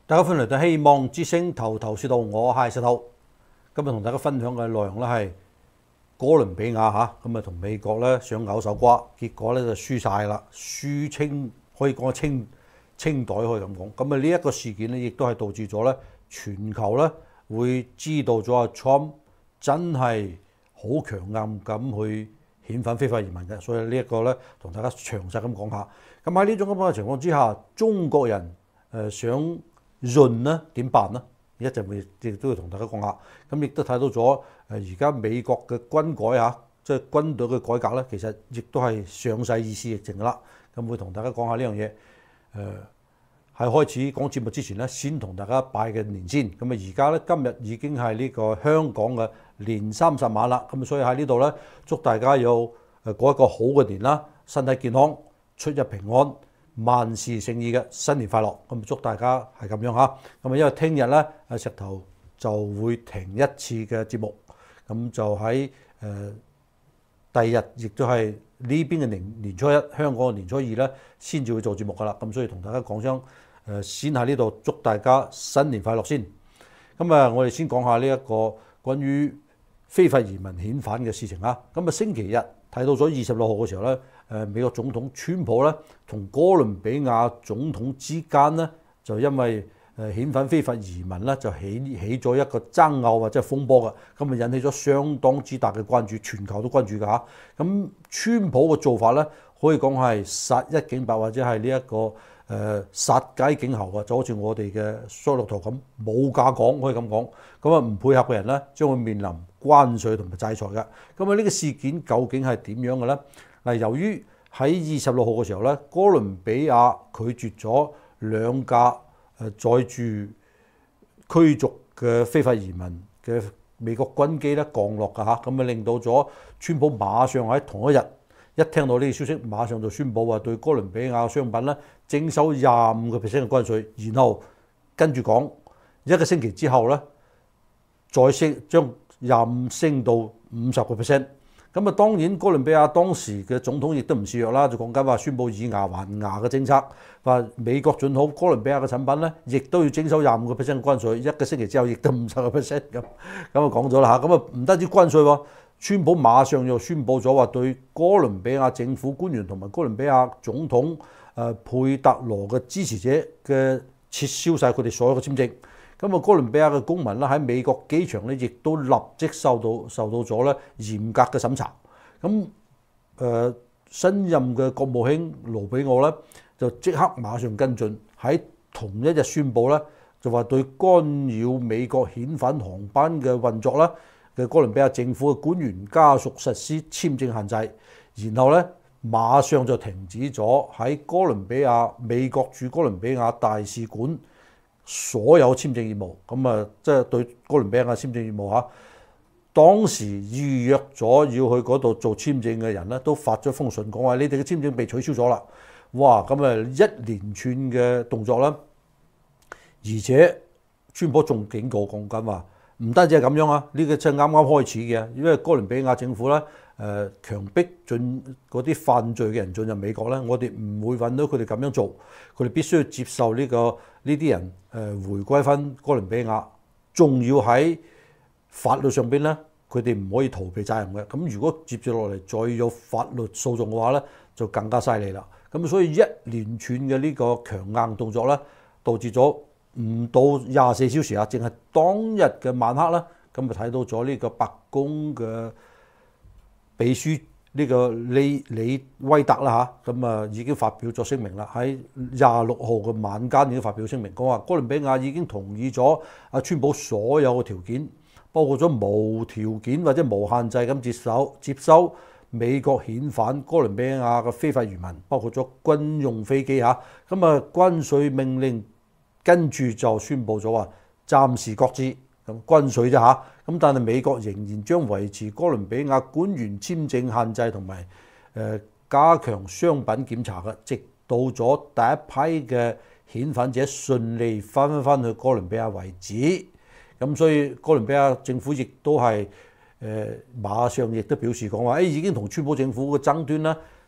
大家歡迎嚟到希望之星頭頭是道，我係石頭。今日同大家分享嘅內容咧係哥倫比亞咁啊同美國咧想咬手瓜，結果咧就輸晒啦，輸清可以講清袋可以咁講。咁啊呢一個事件咧，亦都係導致咗咧全球咧會知道咗阿 Trump 真係好強硬咁去遣返非法移民嘅，所以呢一個咧同大家詳細咁講下。咁喺呢種咁嘅情況之下，中國人想潤咧點辦呢？一陣會亦都會同大家講下。咁亦都睇到咗而家美國嘅軍改即係軍隊嘅改革咧，其實亦都係上勢意思亦靜啦。咁會同大家講下呢樣嘢。喺開始講節目之前咧，先同大家拜嘅年先。咁啊而家咧今日已經係呢個香港嘅年30晚啦。咁所以喺呢度咧，祝大家有過一個好嘅年啦，身體健康，出入平安。萬事勝意嘅新年快樂，咁祝大家係咁樣嚇。咁啊，因為聽日咧，石頭就會停一次嘅節目，咁就喺第二日，亦都係呢邊嘅年初一，香港嘅年初二咧，先至會做節目噶啦。咁所以同大家講聲先喺呢度祝大家新年快樂先。咁啊，我哋先講下呢一個關於非法移民遣返嘅事情啊。咁啊，星期日睇到咗26號嘅時候咧。美國總統川普咧同哥倫比亞總統之間咧，就因為遣返非法移民咧，就起咗一個爭拗或者係風波嘅，咁啊引起咗相當之大嘅關注，全球都關注㗎嚇。咁川普嘅做法咧，可以講係殺一儆百或者係呢一個殺雞儆猴啊，就好似我哋嘅蘇洛圖咁冇價講，可以咁講。咁啊唔配合嘅人咧，將會面臨關稅同埋制裁嘅。咁啊呢個事件究竟係點樣嘅咧？嗱，由於喺26號嘅時候咧，哥倫比亞拒絕咗2架載住驅逐嘅非法移民嘅美國軍機咧降落㗎嚇，咁啊令到咗川普馬上喺同一日一聽到呢個消息，馬上就宣布話對哥倫比亞商品咧徵收25% 嘅關稅，然後跟住講一個星期之後咧再將25升到50%。咁啊，當然哥倫比亞當時嘅總統亦都唔示弱啦，就講緊話宣布以牙還牙嘅政策，話美國進口哥倫比亞嘅產品咧，亦都要徵收25% 嘅關稅，一個星期之後亦都50%咁。咁啊講咗啦嚇，咁啊唔單止關稅喎，川普馬上又宣布咗話對哥倫比亞政府官員同埋哥倫比亞總統佩特羅嘅支持者嘅撤銷晒佢哋所有嘅簽證。咁啊，哥倫比亞嘅公民啦喺美國機場咧，亦都立即受到咗咧嚴格嘅審查。咁新任嘅國務卿盧比奧咧就即刻馬上跟進，喺同一日宣布咧就話對干擾美國遣返航班嘅運作啦嘅哥倫比亞政府嘅官員家屬實施簽證限制，然後咧馬上就停止咗喺哥倫比亞美國駐哥倫比亞大使館所有簽證業務。咁啊，即係對哥倫比亞嘅簽證業務嚇，當時預約咗要去嗰度做簽證嘅人咧，都發咗封信講話你哋嘅簽證被取消咗啦。哇！咁啊一連串嘅動作啦，而且川普仲警告講緊話，唔單止係咁樣啊，呢個真係啱啱開始嘅，因為哥倫比亞政府咧強迫進嗰啲犯罪嘅人進入美國咧，我哋唔會揾到佢哋咁樣做，佢哋必須要接受呢啲人回歸翻哥倫比亞，仲要喺法律上邊咧，佢哋唔可以逃避責任嘅。咁如果接住落嚟再有法律訴訟嘅話咧，就更加犀利啦。咁所以一連串嘅呢個強硬動作咧，導致咗唔到24小時啊，淨係當日嘅晚黑啦，咁就睇到咗呢個白宮嘅秘書呢個李威特啦嚇，咁啊已經發表咗聲明啦。喺26號嘅晚間已經發表聲明，講話哥倫比亞已經同意咗阿川普所有嘅條件，包括咗無條件或者無限制咁接收美國遣返哥倫比亞嘅非法移民，包括咗軍用飛機嚇。咁啊關稅命令跟住就宣布咗話暫時擱置。咁軍稅啫嚇，咁但係美國仍然將維持哥倫比亞官員簽證限制同埋加強商品檢查嘅，直到咗第一批嘅遣返者順利翻去哥倫比亞為止。咁所以哥倫比亞政府亦都係馬上亦都表示講話，已經同川普政府嘅爭端啦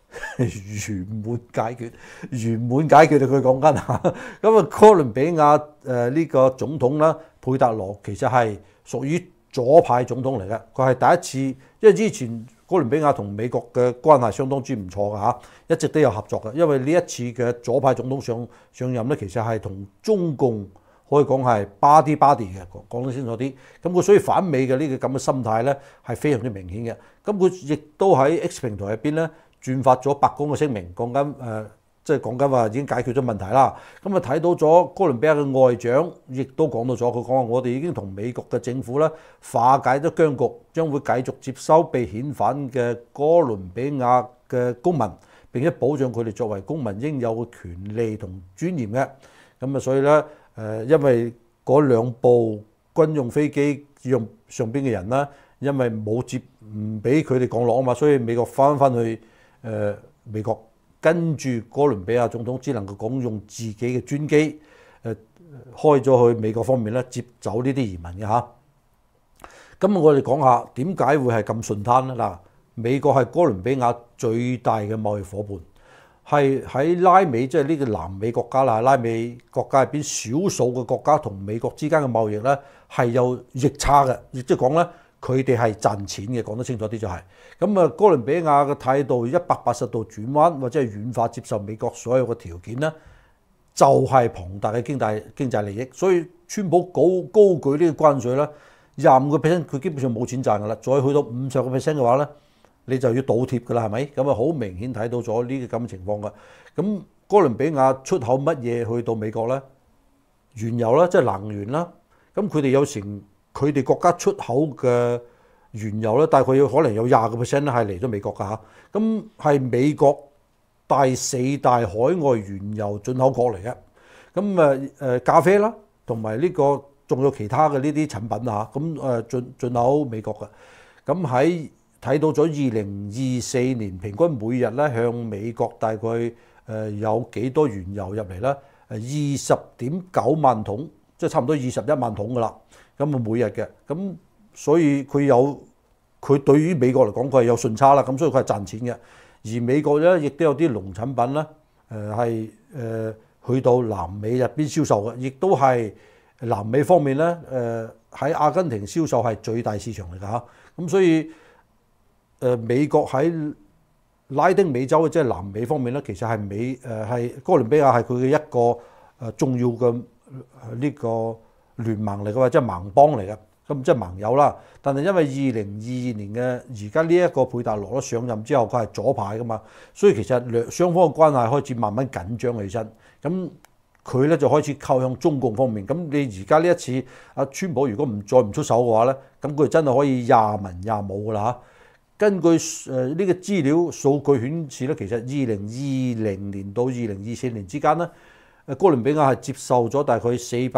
圓滿解決，圓滿解決佢講緊嚇。咁啊，哥倫比亞呢個總統啦，佩達羅其實係屬於左派總統嚟嘅，佢係第一次，因為之前哥倫比亞同美國嘅關係相當之唔錯嘅嚇，一直都有合作嘅。因為呢一次嘅左派總統上任咧，其實係同中共可以講係 body 嘅，講得清楚啲。咁佢所以反美嘅呢個咁嘅心態咧係非常之明顯嘅。咁佢亦都喺 X 平台入邊咧轉發咗白宮嘅聲明，講緊即係講緊話已經解決咗問題啦。咁啊睇到咗哥倫比亞嘅外長，亦都講到咗，佢講話我哋已經同美國嘅政府咧化解咗僵局，將會繼續接收被遣返嘅哥倫比亞嘅公民，並且保障佢哋作為公民應有嘅權利同尊嚴嘅。咁啊，所以咧因為嗰兩部軍用飛機上邊嘅人啦，因為冇唔俾佢哋降落啊嘛，所以美國翻去美國。跟住哥倫比亞總統只能夠講用自己嘅專機開咗去美國方面咧接走呢啲移民嘅嚇。咁我哋講下點解會係咁順攤咧？嗱，美國係哥倫比亞最大嘅貿易伙伴，係喺拉美即係呢個南美國家啦，拉美國家入邊少數嘅國家同美國之間嘅貿易咧係有逆差嘅，亦即係講咧。佢哋係賺錢嘅，講得清楚啲就係咁啊。哥倫比亞嘅態度180度轉彎，或者係軟化接受美國所有嘅條件咧，就係龐大嘅經濟利益。所以川普高舉呢個關稅咧，25%佢基本上冇錢賺㗎啦。再去到50%嘅話咧，你就要倒貼㗎啦，係咪？咁啊，好明顯睇到咗呢個咁嘅情況㗎。咁哥倫比亞出口乜嘢去到美國咧？原油啦，即係能源啦。咁佢哋有成。佢哋國家出口嘅原油咧，大概可能有20%咧係嚟咗美國㗎嚇。咁係美國第4大海外原油進口國嚟嘅。咁咖啡啦，同埋呢個仲有其他嘅呢啲產品嚇。咁進口美國嘅。咁喺睇到咗2024年平均每日咧向美國大概有幾多原油入嚟咧？20.9萬桶，即係差唔多21萬桶㗎啦。咁啊每日嘅，咁所以佢對於美國嚟講，佢係有順差啦，咁所以佢係賺錢嘅。而美國咧亦都有啲農產品咧，係去到南美入邊銷售嘅，亦都係南美方面咧，喺阿根廷銷售係最大市場嚟㗎嚇。咁所以美國喺拉丁美洲即係南美方面咧，其實係係哥倫比亞係佢嘅一個重要嘅呢個聯盟嚟嘅話，即係盟邦嚟嘅，咁即係盟友啦。但係因為2022年嘅而家呢一個佩達羅上任之後，佢係左派㗎嘛，所以其實雙方嘅關係開始慢慢緊張起身。咁佢咧就開始靠向中共方面。咁你而家呢一次阿川普如果再唔出手嘅話咧，咁佢真係可以廿文廿武㗎啦嚇。根據呢個資料數據顯示咧，其實2020年到2024年之間咧，哥倫比亞係接受咗大概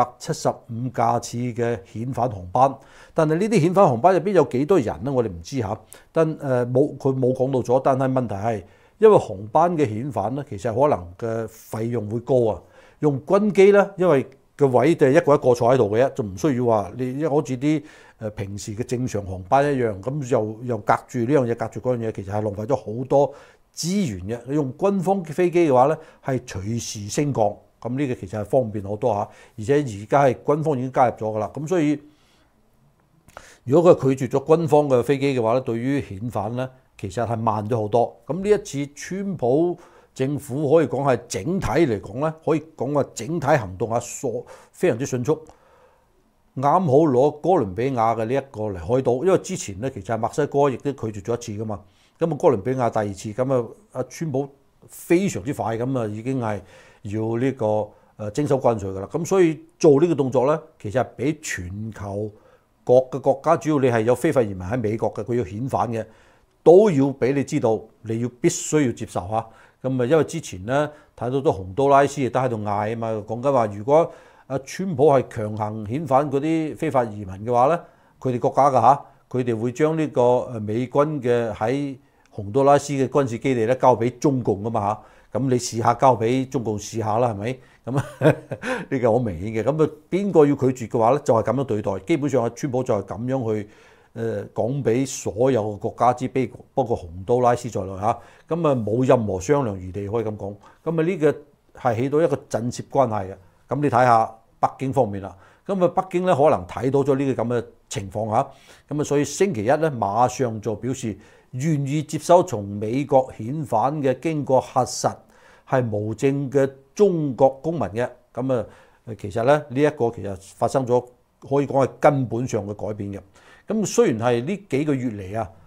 475架次嘅遣返航班，但係呢啲遣返航班入邊有幾多人咧？我哋唔知嚇。但佢冇講到咗。但係問題係，因為航班嘅遣返咧，其實可能嘅費用會高啊。用軍機咧，因為個位就係一個坐喺度嘅啫，就唔需要話你好似啲平時嘅正常航班一樣，咁又隔住呢樣嘢，隔住嗰樣嘢，其實係浪費咗好多資源嘅。你用軍方嘅飛機嘅話咧，係隨時升降。咁呢個其實係方便好多嚇，而且而家係軍方已經加入咗㗎啦。咁所以如果佢拒絕咗軍方嘅飛機嘅話咧，對於遣返咧，其實係慢咗好多。咁呢一次川普政府可以講係整體嚟講咧，可以講話整體行動非常之迅速，啱好攞哥倫比亞嘅呢一個嚟開刀。因為之前咧其實係墨西哥亦都拒絕咗一次㗎嘛。咁啊哥倫比亞第二次，咁啊阿川普非常之快咁啊已經係要呢個徵收關稅㗎啦，咁所以做呢個動作咧，其實係俾全球各個國家，主要你係有非法移民喺美國嘅，佢要遣返嘅，都要俾你知道，你必須要接受嚇。咁啊，因為之前咧睇到咗洪都拉斯亦都喺度嗌啊嘛，講緊話如果阿川普係強行遣返嗰啲非法移民嘅話咧，佢哋國家㗎嚇，佢哋會將呢個美軍嘅喺洪都拉斯嘅軍事基地咧交俾中共㗎嘛嚇。咁你試下交俾中共試下啦，係咪？咁呢個好明顯嘅。咁啊，邊個要拒絕嘅話咧，就係咁樣對待。基本上阿川普就係咁樣去講俾所有嘅國家知，包括洪都拉斯在內嚇，咁啊冇任何商量餘地可以咁講。咁啊呢個係起到一個震懾關係嘅。咁你睇下北京方面啦，咁啊北京咧可能睇到咗呢個咁嘅情況嚇，咁啊所以星期一咧馬上就表示願意接收從美國遣返嘅經過核實係無證嘅中國公民嘅。咁啊其實咧呢一個其實發生咗可以講係根本上嘅改變嘅。咁雖然係呢幾個月嚟啊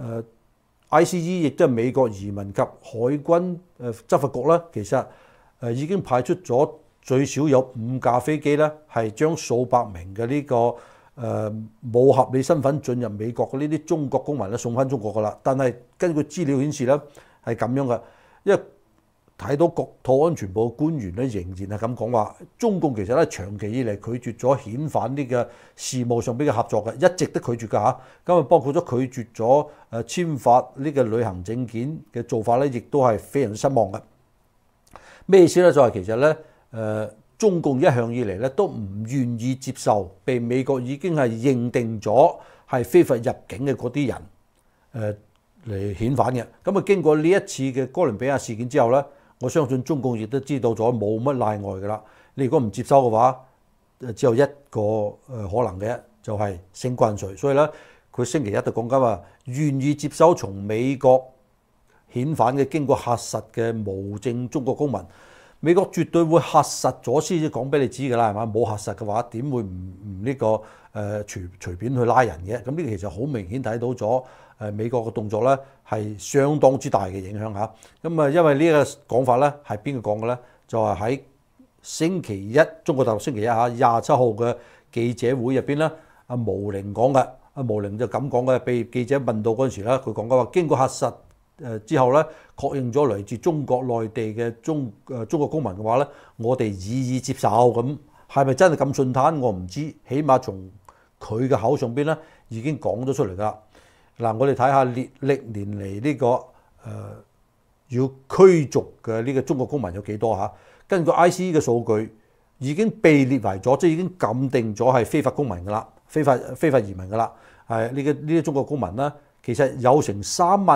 ，ICE 亦都係美國移民及海軍執法局啦，其實已經派出咗最少有5架飛機咧，係將數百名嘅呢個冇合理身份進入美國嘅呢啲中國公民咧送翻中國噶啦。但係根據資料顯示咧係咁樣嘅，因為睇到國土安全部嘅官員咧仍然係咁講話，中共其實咧長期以嚟拒絕咗遣返呢個事務上邊嘅合作嘅，一直都拒絕㗎嚇。咁啊包括咗拒絕咗簽發呢個旅行證件嘅做法咧，亦都係非常失望嘅。咩意思咧？就係其實咧中共一向以嚟咧都唔願意接受被美國已經係認定咗係非法入境嘅嗰啲人嚟遣返嘅。咁啊經過呢一次嘅哥倫比亞事件之後咧，我相信中共亦都知道咗冇乜例外㗎啦。你如果唔接收嘅話，只有一個可能嘅，就係升關稅。所以咧，佢星期一就講緊話，願意接收從美國遣返嘅經過核實嘅無證中國公民。美國絕對會核實咗先至講俾你知㗎啦，係嘛？冇核實嘅話，點會唔呢個隨便去拉人嘅？咁呢個其實好明顯睇到咗美國嘅動作咧係相當之大嘅影響嚇。咁啊，因為呢個講法咧係邊個講嘅咧？就係喺星期一中國大陸星期一嚇27號嘅記者會入邊咧，阿毛寧講嘅。阿毛寧就咁講嘅，被記者問到嗰陣時咧，佢講嘅話經過核實之後咧，確認咗嚟自中國內地嘅中國公民嘅話咧，我哋予以接受。咁係咪真係咁順攤？我唔知，起碼從佢嘅口上邊咧已經講咗出嚟㗎啦。嗱，我哋睇下歷年嚟呢個要驅逐嘅呢個中國公民有幾多嚇？根據 ICE 嘅數據，已經被列為咗，即係已經鑑定咗係非法公民㗎啦，非法移民㗎啦。係呢啲中國公民啦。其實有成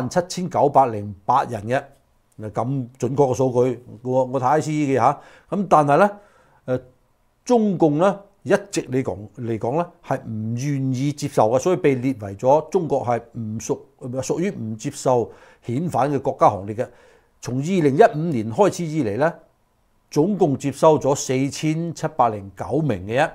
37,908人嘅，咁準確嘅數據，我睇 ICE 嘅嚇。咁但係咧，中共咧一直嚟講咧係唔願意接受嘅，所以被列為咗中國係屬於唔接受遣返嘅國家行列嘅。從2015年開始以嚟咧，總共接收咗4,709名嘅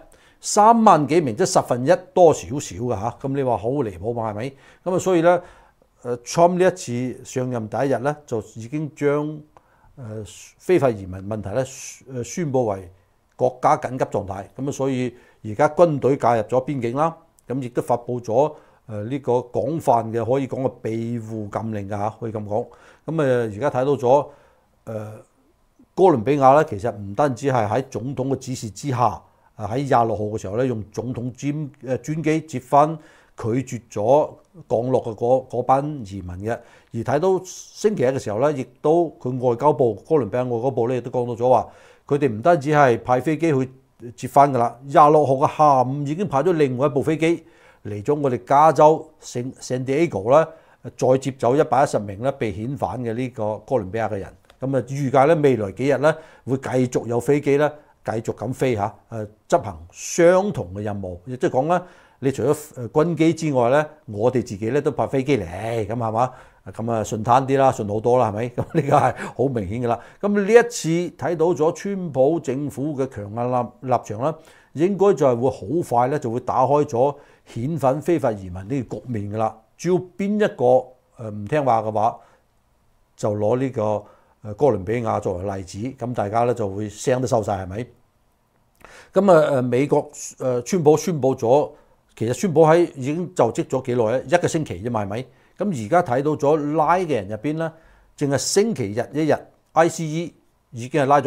3萬幾名，即係1/10多少少嘅嚇。咁你話好離譜嘛？係咪？咁啊，所以咧，Trump 呢一次上任第一日咧，就已經將非法移民問題咧宣佈為國家緊急狀態。咁啊，所以而家軍隊介入咗邊境啦，咁亦都發布咗呢個廣泛嘅可以講嘅庇護禁令㗎嚇，可以咁講。咁而家睇到咗哥倫比亞咧，其實唔單止係喺總統嘅指示之下。喺26號嘅時候咧，用總統專機接翻拒絕咗降落嘅嗰班移民嘅。而睇到星期一嘅時候咧，亦都佢外交部哥倫比亞外交部咧亦都講到咗話，佢哋唔單止係派飛機去接翻㗎啦，26號嘅下午已經派咗另外一部飛機嚟咗我哋加州San Diego啦，再接走110名咧被遣返嘅呢個哥倫比亞嘅人。咁啊，預計咧未來幾日咧會繼續有飛機咧。繼續咁飛嚇，執行相同嘅任務，亦即係講咧，你除咗軍機之外咧，我哋自己咧都派飛機嚟，咁係嘛？咁啊順攤啲啦，順好多啦，係咪？咁呢個係好明顯㗎啦。咁呢一次睇到咗川普政府嘅強硬立場啦，應該就係會好快咧就會打開咗遣返非法移民呢個局面㗎啦。只要邊一個唔聽話嘅話，就攞呢個哥倫比亞作為例子，咁大家咧就會聲都收晒，係咪？咁美國川普宣佈咗，其實川普已經就職咗幾耐咧？1個星期啫嘛，係咪？咁而家睇到咗拉嘅人入邊咧，淨係星期日一日 ICE 已經係拉咗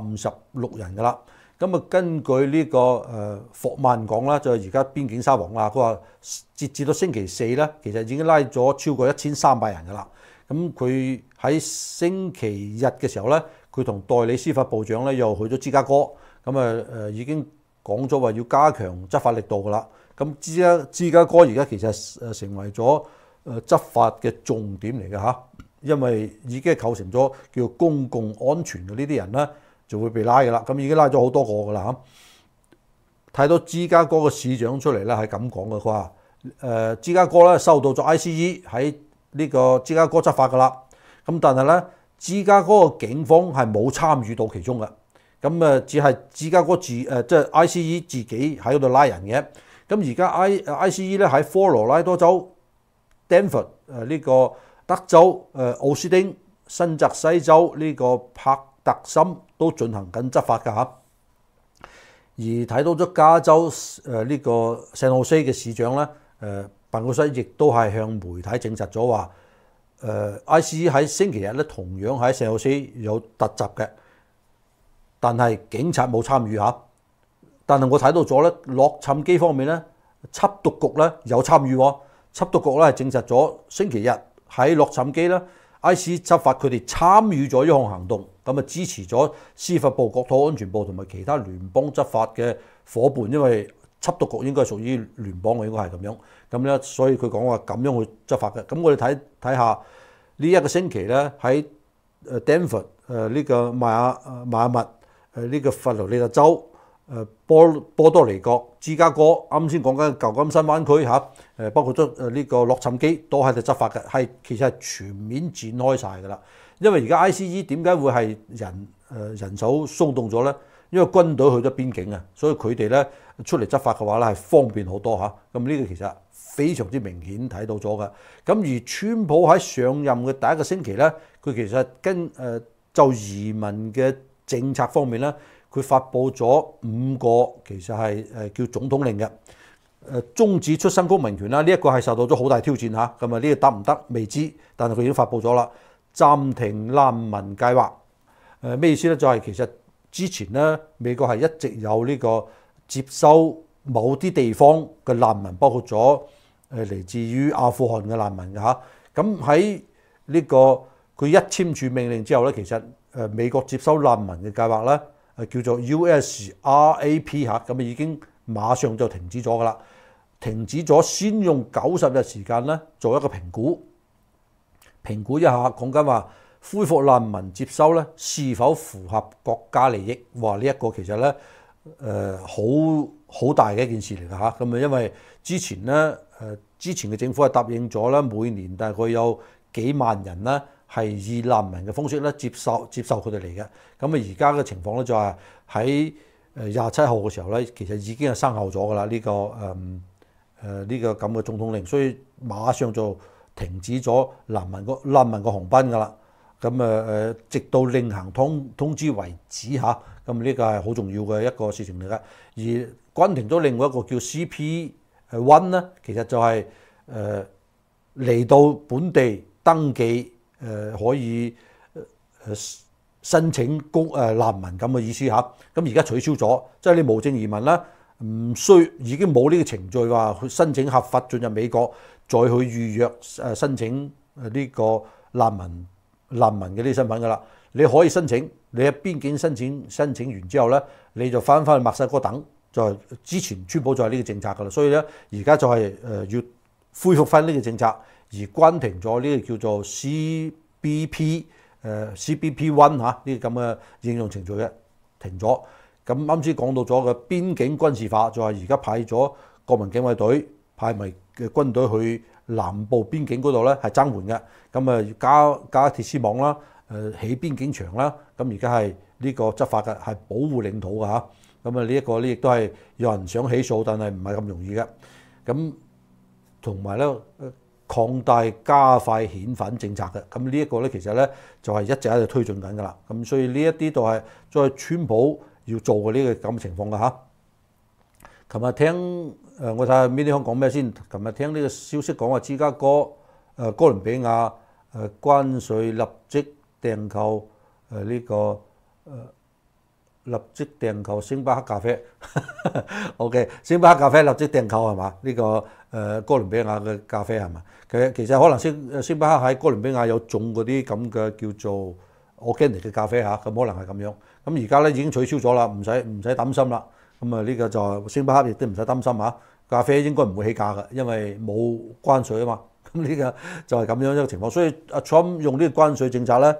956人㗎啦。咁啊，根據呢個霍曼講啦，就係而家邊境沙皇啦，佢話截至到星期四咧，其實已經拉咗超過1300人㗎啦。咁佢喺星期日嘅時候咧，佢同代理司法部長咧又去咗芝加哥，咁已經講咗話要加強執法力度㗎啦。 咁芝加哥而家其實成為咗執法嘅重點嚟嘅嚇，因為已經構成咗叫公共安全嘅呢啲人咧就會被拉嘅啦。咁已經拉咗好多個㗎啦嚇。睇到芝加哥嘅市長出嚟咧係咁講嘅，佢話芝加哥咧收到咗 ICE 喺呢個芝加哥執法㗎啦。咁但係咧芝加哥嘅警方係冇參與到其中嘅。咁只係芝加哥即係 ICE 自己喺嗰度拉人嘅。咁而家 ICE 咧喺科羅拉多州、Denver 呢個德州、奧斯汀、新澤西州呢個帕特森都進行緊執法㗎嚇。而睇到咗加州呢個聖荷西嘅市長咧，辦公室亦都係向媒體證實咗話，ICE 喺星期日咧同樣喺聖荷西有突襲嘅。但係警察冇參與嚇，但係我睇到咗咧，洛杉磯方面咧，緝毒局咧有參與喎。緝毒局咧係證實咗星期日喺洛杉磯咧 ，ICE 執法佢哋參與咗呢項行動，咁支持咗司法部、國土安全部同埋其他聯邦執法嘅伙伴，因為緝毒局應該係屬於聯邦嘅，應該係咁樣。咁咧，所以佢講話咁樣去執法嘅。咁我哋睇下呢一個星期咧喺Denver 呢個邁阿密。呢個佛羅里達州、波多黎各、芝加哥，啱先講緊舊金山灣區嚇，包括咗呢個洛杉磯都喺度執法嘅，其實係全面展開晒㗎啦。因為而家 ICE 點解會係人手鬆動咗咧？因為軍隊去咗邊境啊，所以佢哋咧出嚟執法嘅話咧係方便好多嚇。咁呢個其實非常之明顯睇到咗嘅。咁而川普喺上任嘅第一個星期咧，佢其實就移民嘅政策方面咧，佢發布咗5個其實係叫總統令嘅，終止出生公民權啦，呢一個係受到咗好大挑戰嚇，咁啊呢個得唔得未知，但係佢已經發布咗啦。暫停難民計劃，咩意思咧？就係其實之前咧美國係一直有呢個接收某啲地方嘅難民，包括咗嚟自於阿富汗嘅難民嘅嚇。咁喺呢個佢一簽署命令之後咧，其實美國接收難民嘅計劃咧，叫做 USRAP 嚇，咁已經馬上就停止咗噶啦，停止咗先用90日時間咧做一個評估一下，講緊話恢復難民接收咧是否符合國家利益？哇！呢一個其實咧好大嘅一件事嚟㗎嚇，咁因為之前嘅政府係答應咗啦，每年大概有幾萬人咧。係以難民嘅方式咧接受佢哋嚟嘅，咁而家嘅情況咧就係喺27號嘅時候咧，其實已經係生效咗㗎啦，呢個咁嘅總統令，所以馬上就停止咗難民嘅航班㗎啦。咁直到另行通知為止嚇，咁呢個係好重要嘅一個事情嚟㗎。而關停咗另外一個叫 CP1 咧，其實就係嚟到本地登記。可以申請難民咁嘅意思嚇，咁而家取消咗，即係你無證移民啦，已經冇呢個程序話去申請合法進入美國，再去預約申請呢個難民嘅呢啲身份㗎啦。你可以申請，你喺邊境申請完之後咧，你就翻去墨西哥等，就係之前川普就係呢個政策㗎啦。所以咧，而家就係要恢復翻呢個政策。而關停咗呢個叫做 CBP1 嚇呢個咁嘅應用程序嘅停咗。咁啱先講到咗嘅邊境軍事化，就係而家派咗國民警衛隊派埋嘅軍隊去南部邊境嗰度咧係增援嘅。咁加鐵絲網啦，起邊境牆啦。咁而家係呢個執法嘅係保護領土嘅嚇。咁呢一個咧亦都係有人想起訴，但係唔係咁容易嘅。咁同埋咧。擴大加快遣返政策嘅，咁呢一個咧其實咧就係一直喺度推進緊㗎啦。咁所以呢一啲都係再川普要做嘅呢個咁嘅情況㗎嚇。琴日聽我睇下邊啲香講咩先。琴日聽呢個消息講話芝加哥哥倫比亞關稅立即訂購立即訂購星巴克咖啡，OK， 星巴克咖啡立即訂購係嘛？呢個哥倫比亞嘅咖啡係嘛？其實可能星巴克喺哥倫比亞有種嗰啲咁嘅叫做 organic 嘅咖啡嚇，咁可能係咁樣。咁而家咧已經取消咗啦，唔使擔心啦。咁呢個就星巴克亦都唔使擔心嚇。 咖啡應該唔會起價嘅，因為冇關稅啊嘛。咁呢個就係咁樣一個情況，所以阿 Trump 用呢個關稅政策咧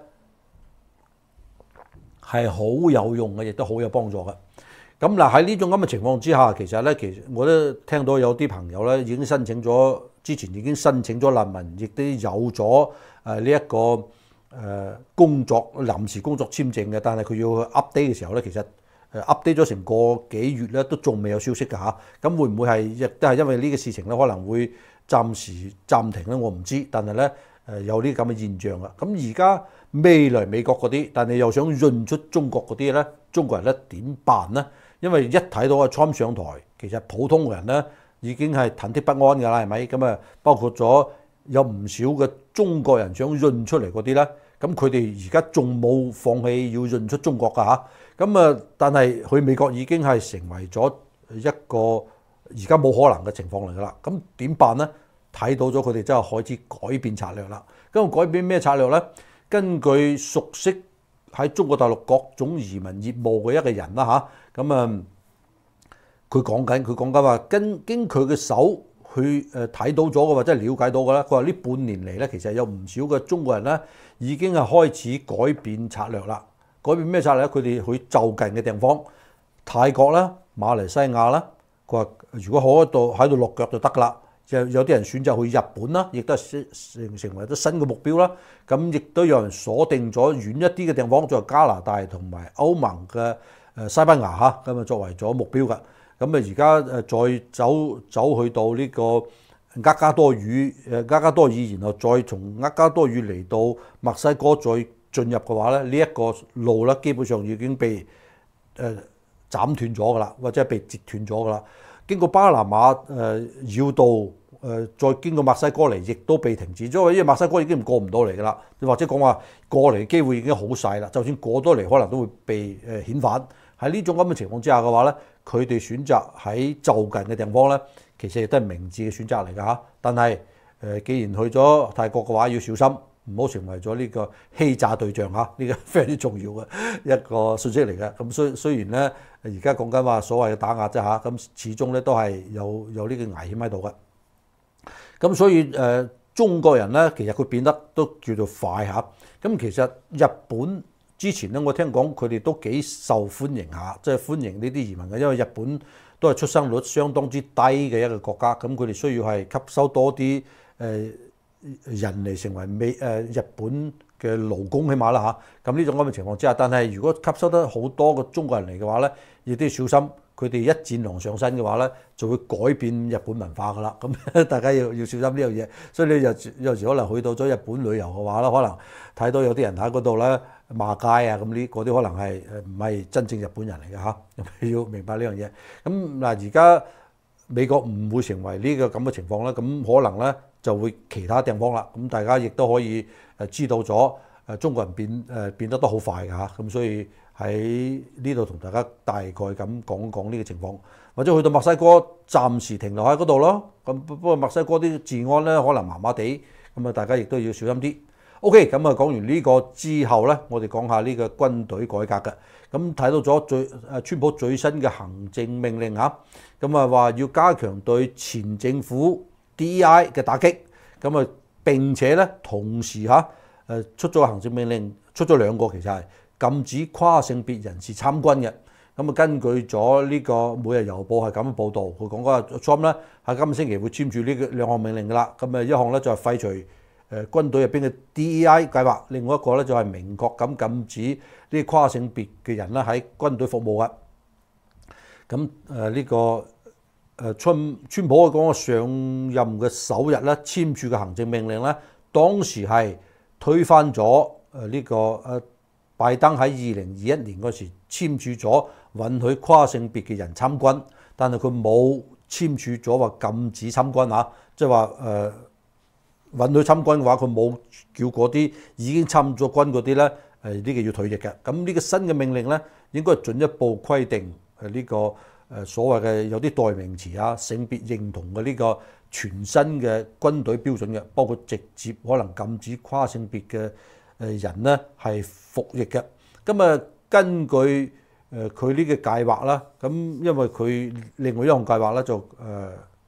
係好有用嘅，亦都好有幫助嘅。咁嗱喺呢種咁嘅情況之下，其實我都聽到有啲朋友咧已經申請咗，之前已經申請咗難民，亦都有咗呢一個臨時工作簽證嘅，但係佢要去 update 嘅時候咧，其實update 咗成個幾月咧，都仲未有消息㗎嚇。咁會唔會係亦都係因為呢個事情咧，可能會暫時暫停咧？我唔知，但係咧有啲咁嘅現象啊。咁而家未來美國嗰啲，但係又想潤出中國嗰啲咧，中國人咧點辦咧？因為一睇到阿 Trump 上台，其實普通嘅人咧已經係忐忑不安㗎啦，係咪？咁啊，包括咗有唔少嘅中國人想潤出嚟嗰啲咧，咁佢哋而家仲冇放棄要潤出中國㗎嚇。咁啊，但係去美國已經係成為咗一個而家冇可能嘅情況嚟㗎啦。咁點辦咧？睇到咗佢哋真係開始改變策略啦。咁改變咩策略咧？根據熟悉喺中國大陸各種移民業務嘅一個人啦嚇，咁啊佢講緊話經佢嘅手去睇到咗嘅或者係了解到嘅啦。佢話呢半年嚟咧，其實有唔少嘅中國人咧已經係開始改變策略啦。改變咩策略咧？佢哋去就近嘅地方，泰國啦、馬來西亞啦。佢話如果喺度落腳就得㗎啦。有啲人選擇去日本啦，亦都係成為咗新嘅目標啦。咁亦都有人鎖定咗遠一啲嘅地方，作為加拿大同埋歐盟嘅西班牙嚇，咁啊作為咗目標㗎。咁啊而家再走去到呢個厄加多爾，然後再從厄加多爾嚟到墨西哥再進入嘅話咧，呢一個路咧基本上已經被斬斷咗㗎啦，或者係被截斷咗㗎啦。經過巴拿馬繞道。再經過墨西哥嚟，亦都被停止咗，因為墨西哥已經過唔到嚟㗎啦。或者講話過嚟嘅機會已經好細啦。就算過多嚟，可能都會被遣返。喺呢種咁嘅情況之下嘅話咧，佢哋選擇喺就近嘅地方咧，其實亦都係明智嘅選擇嚟㗎嚇。但係既然去咗泰國嘅話，要小心，唔好成為咗呢個欺詐對象嚇。呢個非常之重要嘅一個信息嚟嘅。咁雖然咧，而家講緊話所謂嘅打壓啫嚇，咁始終咧都係有呢個危險喺度嘅。咁所以中國人咧，其實佢變得都叫做快嚇。咁其實日本之前咧，我聽講佢哋都幾受歡迎下，即係歡迎呢啲移民嘅，因為日本都係出生率相當之低嘅一個國家，咁佢哋需要係吸收多啲人嚟成為日本嘅勞工起碼啦嚇。咁呢種咁嘅情況之下，但係如果吸收得好多個中國人嚟嘅話咧，亦都要小心。佢哋一戰狼上身嘅話咧，就會改變日本文化㗎啦。咁大家要小心呢樣嘢。所以你有時可能去到咗日本旅遊嘅話咧，可能睇到有啲人喺嗰度咧罵街啊，咁嗰啲可能係唔係真正日本人嚟嘅嚇。要明白呢樣嘢。咁嗱，而家美國唔會成為呢個咁嘅情況啦。咁可能咧就會其他地方啦。咁大家亦都可以知道咗中國人變得都好快㗎嚇。咁所以喺呢度同大家大概咁講呢個情況，或者去到墨西哥暫時停留喺嗰度咯。咁不過墨西哥啲治安咧可能麻麻地，咁啊大家亦都要小心啲。OK，咁啊講完呢個之後咧，我哋講下呢個軍隊改革嘅。咁睇到咗川普最新嘅行政命令嚇，咁啊話要加強對前政府 DEI 嘅打擊，咁啊並且咧同時出咗行政命令，出咗兩個其實係。禁止跨性別人士參軍嘅，咁啊根據咗呢個每日郵報係咁樣報導，佢講嗰個 Trump 咧喺今個星期會簽署呢兩項命令㗎啦。咁啊一項咧就係廢除軍隊入邊嘅 DEI 計劃，另外一個咧就係明確咁禁止呢啲跨性別嘅人咧喺軍隊服務嘅。咁呢個川普講個上任嘅首日咧簽署嘅行政命令咧，當時係推翻咗呢個拜登喺2021年嗰時簽署咗允許跨性別嘅人參軍，但係佢冇簽署咗話禁止參軍嚇，即係話允許參軍嘅話，佢冇叫嗰啲已經參咗軍嗰啲咧呢個要退役嘅。咁呢個新嘅命令咧，應該係進一步規定呢個所謂嘅有啲代名詞啊，性別認同嘅呢個全新嘅軍隊標準嘅，包括直接可能禁止跨性別嘅人咧係服役嘅。咁啊根據佢呢個計劃啦，咁因為佢另外一項計劃咧就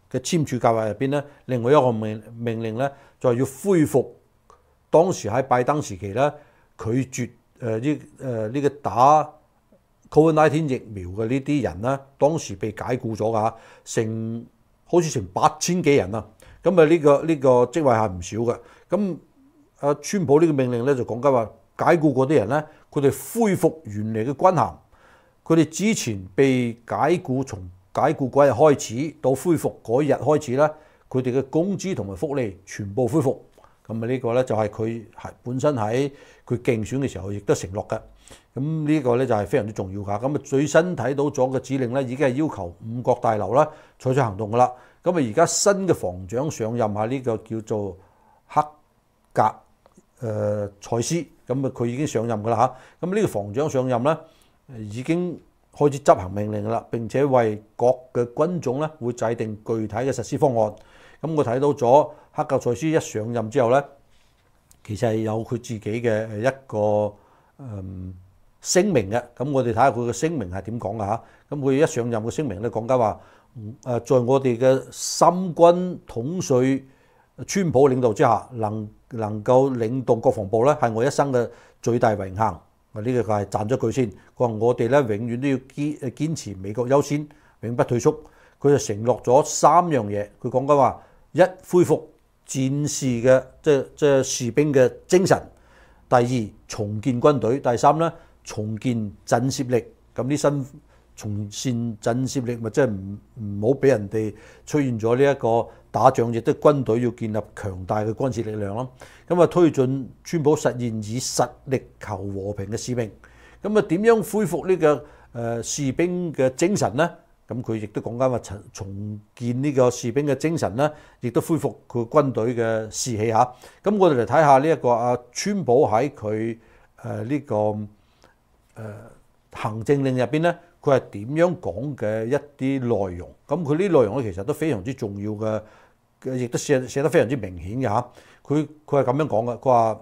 嘅簽署計劃入邊咧，另外一個命令咧就係要恢復當時喺拜登時期咧拒絕呢個打 COVID-19 疫苗嘅呢啲人咧，當時被解僱咗㗎，好似成8000幾人啊！咁啊呢個職位係唔少嘅。咁川普呢個命令咧就講緊話解僱嗰啲人咧，佢哋恢復原嚟嘅軍銜，佢哋之前被解僱，從解僱嗰日開始到恢復嗰日開始咧，佢哋嘅工資同埋福利全部恢復。咁啊呢個咧就係佢本身喺佢競選嘅時候亦都承諾嘅。咁呢個咧就係非常之重要㗎。咁啊最新睇到咗嘅指令咧，已經係要求五角大樓啦採取行動㗎啦。咁啊而家新嘅防長上任係呢個叫做克格蔡斯，咁啊佢已經上任㗎啦嚇。咁呢個防長上任咧已經開始執行命令㗎啦，並且為各嘅軍種咧會制定具體嘅實施方案。咁我睇到咗克格蔡斯一上任之後咧，其實係有佢自己嘅一個聲明嘅。咁我哋睇下佢嘅聲明係點講㗎嚇。咁佢一上任嘅聲明咧講緊話，在我哋嘅三軍統帥川普領導之下，能夠領導國防部咧，係我一生嘅最大榮幸。呢個佢係讚咗句先。佢話我哋咧永遠都要堅持美國優先，永不退縮。佢就承諾咗3樣嘢。佢講緊話：一、恢復戰士嘅即係士兵嘅精神；第二，重建軍隊；第三咧，重建震懾力。咁呢新重建震懾力，咪即係唔好俾人哋出現咗呢一個打仗，亦都軍隊要建立強大嘅軍事力量咯。咁啊，推進川普實現以實力求和平嘅使命。咁啊，點樣恢復呢個士兵嘅精神呢？咁佢亦都講緊話重建呢個士兵嘅精神咧，亦都恢復佢軍隊嘅士氣嚇。咁我哋嚟睇下呢一個川普喺佢呢個行政令入邊咧，佢係點樣講嘅一啲內容。咁佢呢內容咧其實都非常之重要嘅，亦都寫得非常之明顯嘅嚇。佢係咁樣講嘅，佢話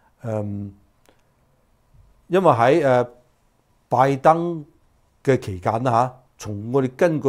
因為喺拜登嘅期間啦嚇。從我哋根據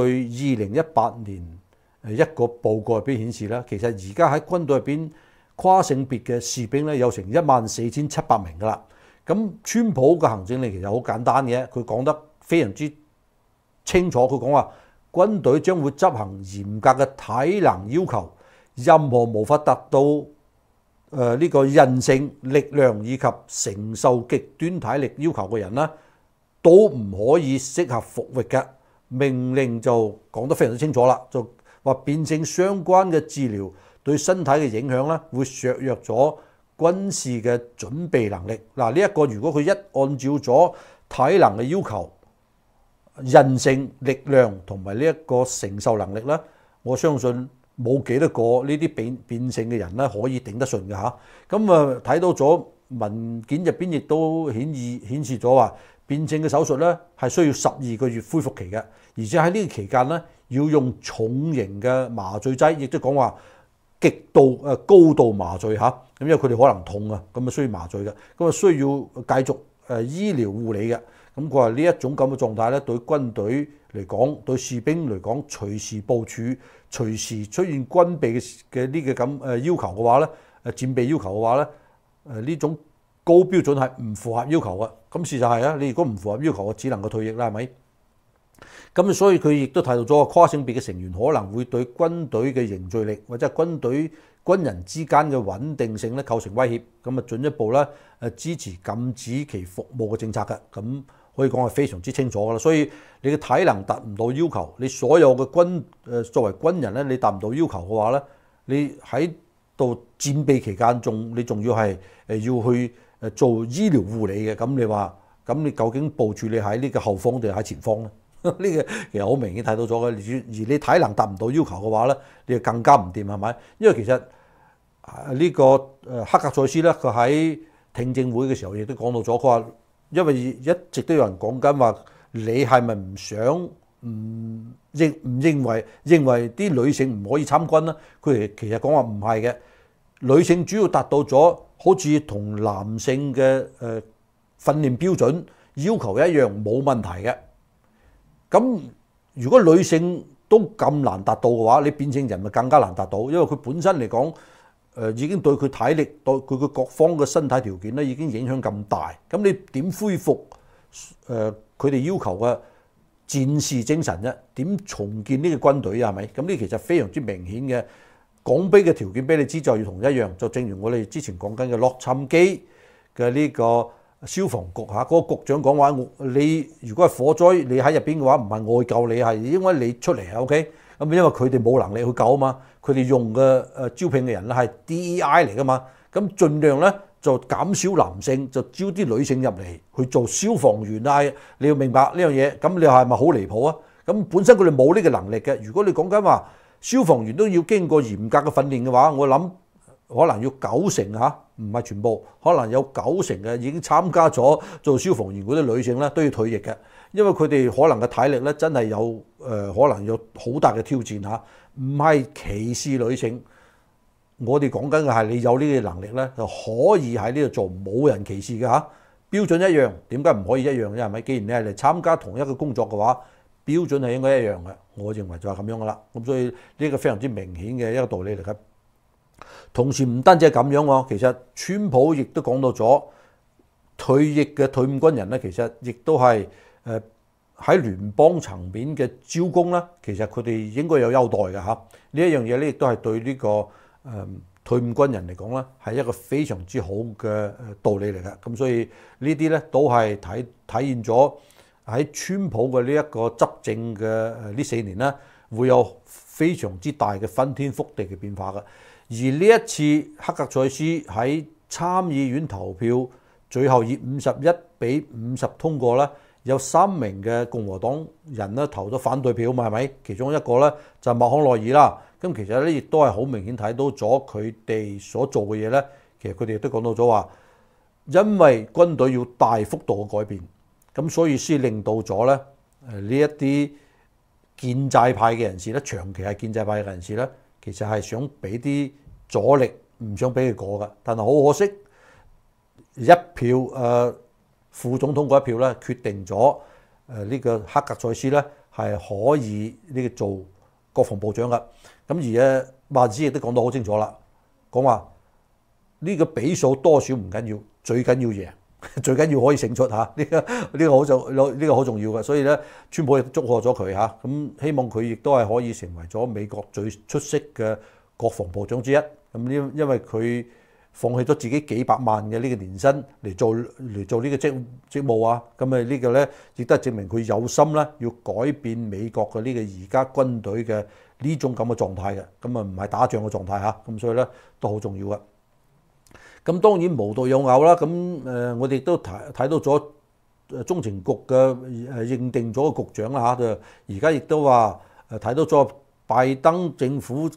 2018年一個報告入邊顯示咧，其實而家喺軍隊入邊跨性別嘅士兵咧有成14700名㗎啦。咁川普嘅行政令其實好簡單嘅，佢講得非常之清楚。佢講話軍隊將會執行嚴格嘅體能要求，任何無法達到呢個韌性、力量以及承受極端體力要求嘅人咧，都唔可以適合服役嘅。命令就講得非常之清楚啦，就話變性相關嘅治療對身體嘅影響咧，會削弱咗軍事嘅準備能力。嗱，呢一個如果佢一按照咗體能嘅要求、韌性、力量同埋呢一個承受能力咧，我相信冇幾多個呢啲變性嘅人咧可以頂得順嘅嚇。咁啊睇到咗文件入邊亦都顯示咗話，變性嘅手術咧係需要12個月恢復期嘅，而且喺呢個期間咧要用重型嘅麻醉劑，亦都講話極度高度麻醉嚇。咁因為佢哋可能痛啊，咁啊需要麻醉嘅，咁啊需要繼續醫療護理嘅。咁佢話呢一種咁嘅狀態咧，對軍隊嚟講，對士兵嚟講，隨時部署、隨時出現軍備嘅呢個咁要求嘅話咧，戰備要求嘅話咧，呢種高標準係唔符合要求嘅。咁事實係啊，你如果唔符合要求，我只能夠退役啦，係咪？咁所以佢亦都提到咗跨性別嘅成員可能會對軍隊嘅凝聚力或者係軍人之間嘅穩定性咧構成威脅。咁啊進一步咧支持禁止其服務嘅政策嘅。咁可以講係非常之清楚噶啦。所以你嘅體能達唔到要求，你所有嘅作為軍人咧，你達唔到要求嘅話咧，你喺度戰備期間你仲要係要去做醫療護理嘅。咁你話咁你究竟部署你喺呢個後方定喺前方咧？呢個其實好明顯睇到咗嘅。而你體能達唔到要求嘅話咧，你就更加唔掂，係咪？因為其實呢個克格蔡斯咧，佢喺聽證會嘅時候亦都講到咗，佢話因為一直都有人講緊話，你係咪唔想認為啲女性唔可以參軍咧？佢哋其實講話唔係嘅，女性主要達到咗好似同男性嘅訓練標準要求一樣冇問題嘅。咁如果女性都咁難達到嘅話，你變性人咪更加難達到，因為佢本身嚟講，已經對佢體力、對佢各方嘅身體條件咧，已經影響咁大。咁你點恢復佢哋要求嘅戰士精神啫？點重建呢個軍隊啊？係咪？咁呢其實非常之明顯嘅。港幣嘅條件俾你知就要同一樣，就正如我哋之前講緊嘅洛杉磯嘅呢個消防局嚇，嗰個局長講話，你如果係火災，你喺入邊嘅話，唔係我救你，係因為你出嚟 OK。咁因為佢哋冇能力去救啊嘛，佢哋用嘅招聘嘅人咧係 DEI 嚟噶嘛，咁盡量咧就減少男性，就招啲女性入嚟去做消防員啊。你要明白呢樣嘢，咁你係咪好離譜啊？咁本身佢哋冇呢個能力嘅。如果你講緊話消防員都要經過嚴格嘅訓練嘅話，我諗可能要90%嚇，唔係全部，可能有90%嘅已經參加咗做消防員嗰啲女性咧都要退役嘅。因為佢哋可能嘅體力咧真係有可能有好大嘅挑戰嚇，唔係歧視女性。我哋講緊嘅係你有呢個能力咧，就可以喺呢度做，冇人歧視嘅嚇。標準一樣，點解唔可以一樣啫？係咪？既然你係嚟參加同一個工作嘅話，標準係應該一樣嘅。我認為就係咁樣噶啦。咁所以呢個非常之明顯嘅一個道理嚟嘅。同時唔單止係咁樣喎，其實川普亦都講到咗退役嘅退伍軍人咧，其實亦都係喺聯邦層面嘅招工咧，其實佢哋應該有優待嘅嚇。呢一樣嘢咧，亦都係對呢個退伍軍人嚟講咧，係一個非常之好嘅道理嚟嘅。咁所以呢啲咧都係體現咗喺川普嘅呢一個執政嘅呢4年咧，會有非常之大嘅翻天覆地嘅變化嘅。而呢一次黑格塞斯喺參議院投票，最後以51-50通過啦。有3名嘅共和黨人咧投咗反對票嘛，係咪？其中一個咧就係麥康奈爾啦。咁其實咧亦都係好明顯睇到咗佢哋所做嘅嘢咧，其實佢哋亦都講到咗話，因為軍隊要大幅度嘅改變，咁所以先令到咗咧呢一啲建制派嘅人士咧，長期係建制派嘅人士咧，其實係想俾啲阻力，唔想俾佢過嘅。但係好可惜，一票副總統嗰一票咧，決定咗呢個黑格塞斯咧係可以呢個做國防部長嘅。咁而馬茲亦都講得好清楚啦，講話呢個比數多少唔緊要，最緊要贏，最緊要可以勝出嚇。呢個好重要嘅。所以咧，川普亦都祝賀咗佢嚇。咁希望佢亦都係可以成為咗美國最出色嘅國防部長之一。咁因為佢放棄咗自己幾百萬嘅呢個年薪嚟做呢個職務啊，咁呢個咧亦都係證明佢有心啦，要改變美國嘅呢個而家軍隊嘅呢種咁嘅狀態嘅，咁唔係打仗嘅狀態嚇，咁所以咧都好重要嘅。咁當然無獨有偶啦，咁我哋都睇到咗中情局嘅認定咗個局長啦嚇，而家亦都話睇到咗拜登政府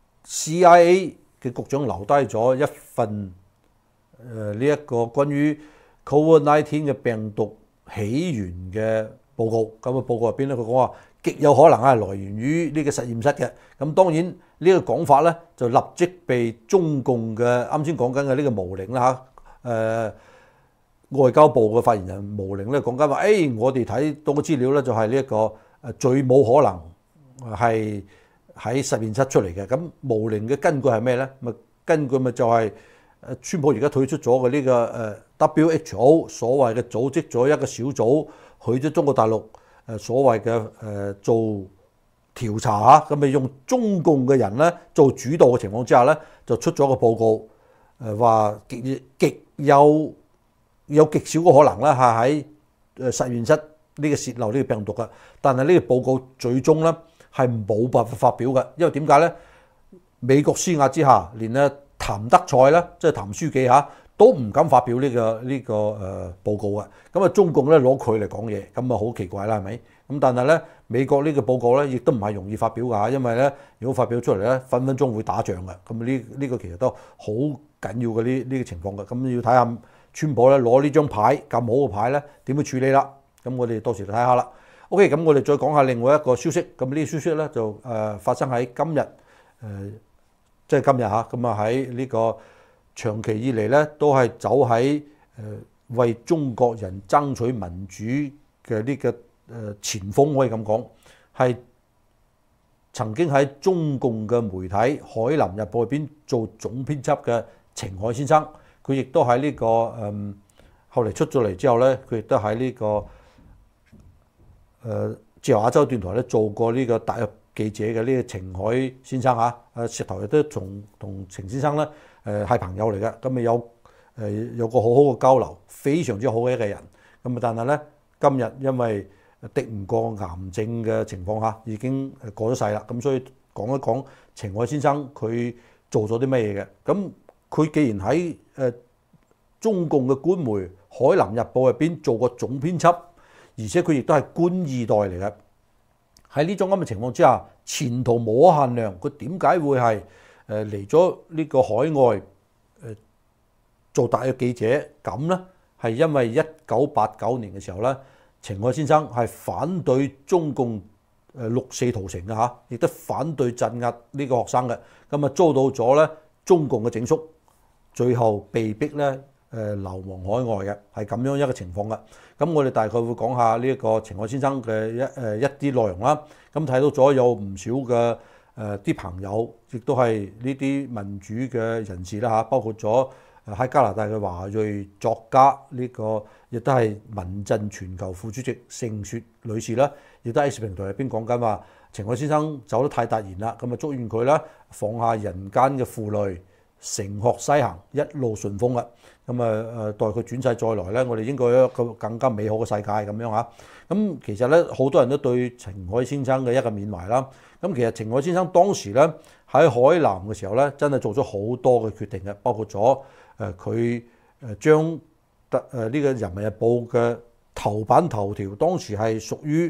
CIA 嘅局長留低咗一份呢一個關於 COVID-19 嘅病毒起源嘅報告。咁嘅報告入邊咧，佢講話極有可能係來源於呢個實驗室嘅。咁當然呢個講法咧，就立即被中共嘅啱先講緊嘅呢個毛寧啦嚇，外交部嘅發言人毛寧咧講緊話，我哋睇到嘅資料咧就係呢一個最冇可能係喺實驗室出嚟嘅。咁毛寧嘅根據係咩咧？咪根據咪就係川普而家退出咗嘅呢個WHO 所謂嘅組織咗一個小組去咗中國大陸所謂嘅做調查嚇，咁咪用中共嘅人咧做主導嘅情況之下咧，就出咗個報告，話極有極少嘅可能啦，係喺實驗室呢個泄漏呢個病毒嘅。但係呢個報告最終咧係冇辦法發表嘅，因為點解咧？美國施壓之下，連咧譚德塞咧，即係譚書記嚇，都唔敢發表呢個報告啊。咁啊，中共咧攞佢嚟講嘢，咁啊好奇怪啦，係咪？咁但係咧，美國呢個報告咧，亦都唔係容易發表㗎，因為咧，如果發表出嚟咧，分分鐘會打仗嘅。咁呢個其實都好緊要嘅呢個情況嘅。咁要睇下川普咧攞呢張牌咁好嘅牌咧，點去處理啦？咁我哋到時睇下啦。OK，咁我哋再講下另外一個消息。咁呢啲消息咧就發生喺今日即係今日嚇。咁啊喺呢個長期以嚟咧都係走喺為中國人爭取民主嘅呢個前鋒，可以咁講，係曾經喺中共嘅媒體《海南日報》入邊做總編輯嘅程海先生，佢亦都喺呢個後嚟出咗嚟之後咧，佢亦都喺呢個自由亞洲電台咧做過呢個特約記者嘅呢個程海先生嚇，石頭亦都同程先生咧係朋友嚟嘅，咁有個好好嘅交流，非常之好嘅一個人。咁但係咧今日因為敵唔過癌症嘅情況下，已經過咗世啦。咁所以講一講程海先生佢做咗啲咩嘢嘅。咁佢既然喺中共嘅官媒《海南日報》入邊做過總編輯，而且佢亦都係官二代嚟嘅。喺呢種咁嘅情況之下，前途無可限量。佢點解會係嚟咗呢個海外做特約記者咁呢？係因為1989年嘅時候咧，程海先生係反對中共六四屠城嘅嚇，亦都反對鎮壓呢個學生嘅，咁啊遭到咗咧中共嘅整肅，最後被逼咧流亡海外嘅，係咁樣一個情況嘅。咁我哋大概會講下呢一個程海先生嘅一啲內容啦。咁睇到咗有唔少嘅啲朋友，亦都係呢啲民主嘅人士啦嚇，包括咗喺加拿大嘅華裔作家呢個，亦都係民陣全球副主席盛雪女士啦，亦都喺 X 平台入邊講緊話，程海先生走得太突然啦，咁啊祝願佢啦放下人間嘅負累，乘學西行，一路順風啦。咁啊待佢轉世再來咧，我哋應該有一個更加美好嘅世界咁樣嚇。咁其實咧好多人都對程海先生嘅一個緬懷啦。咁其實程海先生當時咧喺海南嘅時候咧，真係做咗好多嘅決定嘅，包括咗佢將呢個《人民日報》嘅頭版頭條當時係屬於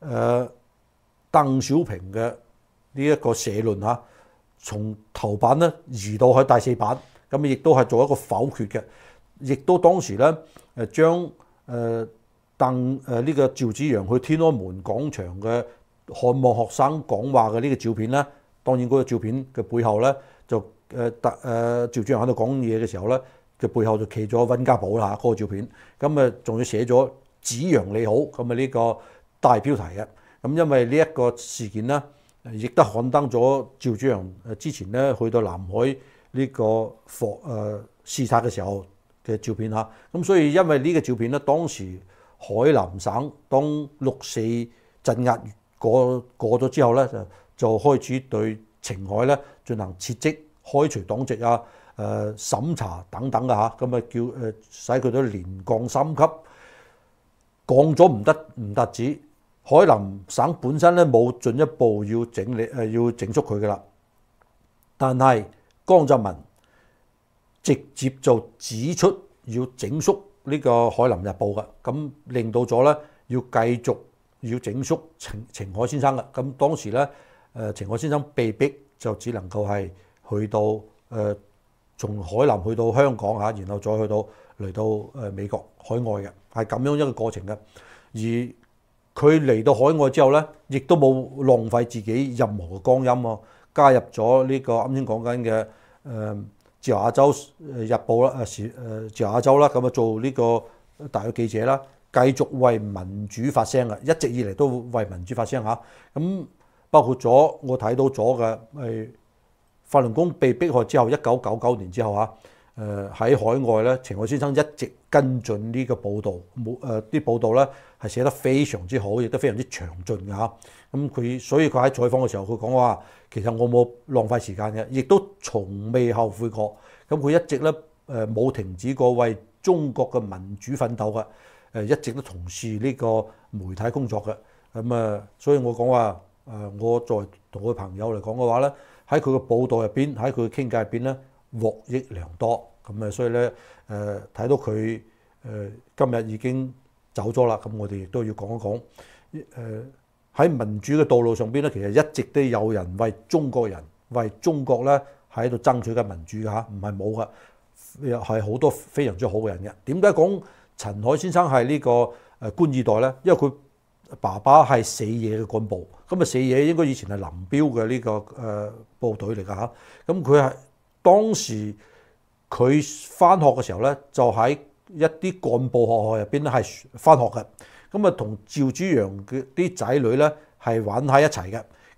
鄧小平嘅呢一個社論嚇，從頭版咧移到去第四版，咁亦都係做一個否決嘅，亦都當時咧將呢個趙紫陽去天安門廣場嘅看望學生講話嘅呢個照片咧，當然嗰個照片嘅背後咧就趙紫陽喺度講嘢嘅時候咧嘅背後就企咗溫家寶啦嗰個照片，咁啊仲要寫咗紫陽你好咁啊呢個大標題嘅。咁因為呢一個事件咧，亦都刊登咗趙紫陽之前咧去到南海呢個視察嘅時候嘅照片嚇。咁所以因為呢個照片咧，當時海南省當六四鎮壓過咗之後咧，就開始對程海咧進行撤職、開除黨籍啊、審查等等嘅嚇。咁啊叫使佢都連降3級，降咗唔得止。海南省本身咧冇進一步要整肅佢嘅啦，但係江澤民直接就指出要整肅呢個《海南日報》嘅，咁令到咗咧要繼續要整肅程海先生嘅。咁當時咧程海先生被逼就只能夠係去到從海南去到香港嚇，然後再去到嚟到美國海外嘅，係咁樣一個過程嘅。而佢嚟到海外之後咧，亦都冇浪費自己任何嘅光陰喎，加入咗呢個啱先講緊嘅自由亞洲日報啦，自由亞洲啦，咁啊做呢個特約記者啦，繼續為民主發聲嘅，一直以嚟都為民主發聲嚇。咁包括咗我睇到咗嘅係法輪功被迫害之後，1999年之後嚇。喺海外咧，程海先生一直跟進呢個報導，啲報導咧係寫得非常之好，亦都非常之詳盡嘅嚇。咁所以佢喺採訪嘅時候，佢講話其實我冇浪費時間嘅，亦都從未後悔過。咁佢一直咧冇停止過為中國嘅民主奮鬥嘅，一直都從事呢個媒體工作嘅。咁所以我講話我作為同佢朋友嚟講嘅話咧，喺佢嘅報導入邊，喺佢嘅傾偈入邊咧，獲益良多。咁所以咧睇到佢今日已經走咗啦，咁我哋亦都要講一講喺民主嘅道路上邊咧，其實一直都有人為中國人、為中國咧喺度爭取緊民主嘅嚇，唔係冇嘅，係好多非常之好嘅人嘅。點解講陳海先生係呢個官二代咧？因為佢爸爸係四野嘅幹部，咁四野應該以前係林彪嘅呢個部隊嚟㗎嚇，咁佢係當時。佢返學嘅時候咧，就喺一啲幹部學校入邊咧係返學嘅，咁啊同趙紫陽嘅啲仔女咧係玩喺一齊嘅。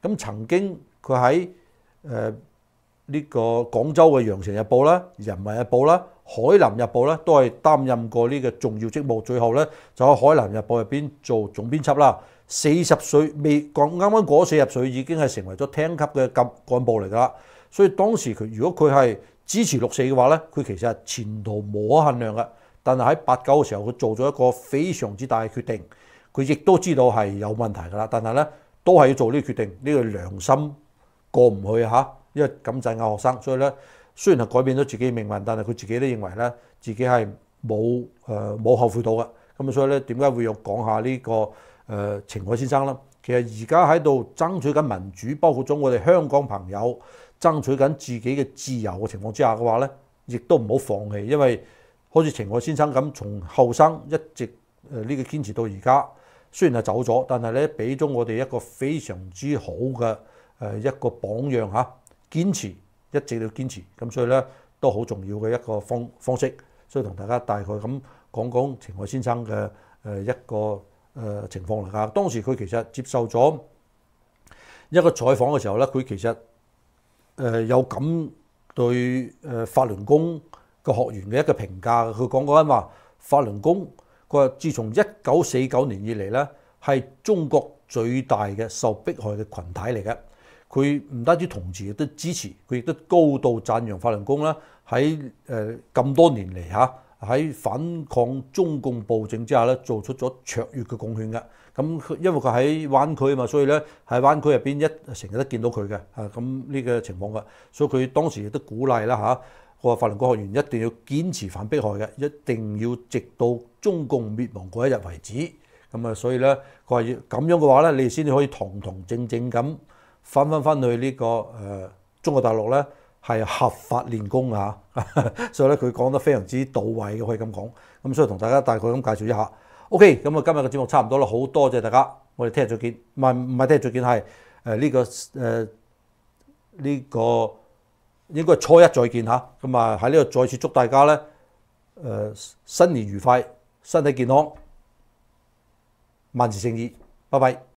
咁曾經佢喺呢個廣州嘅《羊城日報》啦、《人民日報》啦、《海南日報》啦，都係擔任過呢個重要職務。最後咧就喺《海南日報》入邊做總編輯啦。40歲未剛啱過40歲已經係成為咗廳級嘅幹部嚟㗎啦。所以當時如果佢係支持六四嘅話咧，佢其實係前途無可限量嘅。但係喺89嘅時候，佢做咗一個非常之大嘅決定。佢亦都知道係有問題㗎啦，但係咧都係要做呢個決定。呢個良心過唔去嚇，因為咁鎮壓學生，所以咧雖然係改變咗自己嘅命運，但係佢自己都認為咧自己係冇後悔到嘅。咁所以咧點解會有講下呢個程海先生啦？其實而家喺度爭取緊民主，包括咗我哋香港朋友爭取緊自己嘅自由嘅情況之下嘅話咧，亦都唔好放棄，因為好似程海先生咁，從後生一直呢個堅持到而家，雖然係走咗，但係咧俾咗我哋一個非常之好嘅一個榜樣嚇，堅持一直要堅持，咁所以咧都好重要嘅一個方式，所以同大家大概咁講講程海先生嘅一個情況嚟㗎。當時佢其實接受咗一個採訪嘅時候咧，佢其實有咁對法輪功個學員嘅一個評價。佢講嗰陣話，法輪功佢話自從1949年以嚟咧，係中國最大嘅受迫害嘅群體嚟嘅。佢唔單止同志亦都支持，佢亦都高度讚揚法輪功啦。喺咁多年嚟嚇，喺反抗中共暴政之下咧，做出咗卓越嘅貢獻嘅。咁因為佢喺灣區啊嘛，所以咧喺灣區入邊成日都見到佢嘅咁呢個情況嘅。所以佢當時亦都鼓勵啦嚇，個法輪功學員一定要堅持反迫害嘅，一定要直到中共滅亡嗰一日為止。咁啊，所以咧佢話要咁樣嘅話咧，你先至可以堂堂正正咁翻去呢個中國大陸咧，係合法練功啊！所以咧佢講得非常之到位嘅，可以咁講。咁所以同大家大概咁介紹一下。OK，咁啊今日嘅節目差唔多啦，好多謝大家，我哋聽日再見。唔係聽日再見，係呢個應該係初一再見嚇。咁啊喺呢度再次祝大家咧新年愉快，身體健康，萬事勝意，拜拜。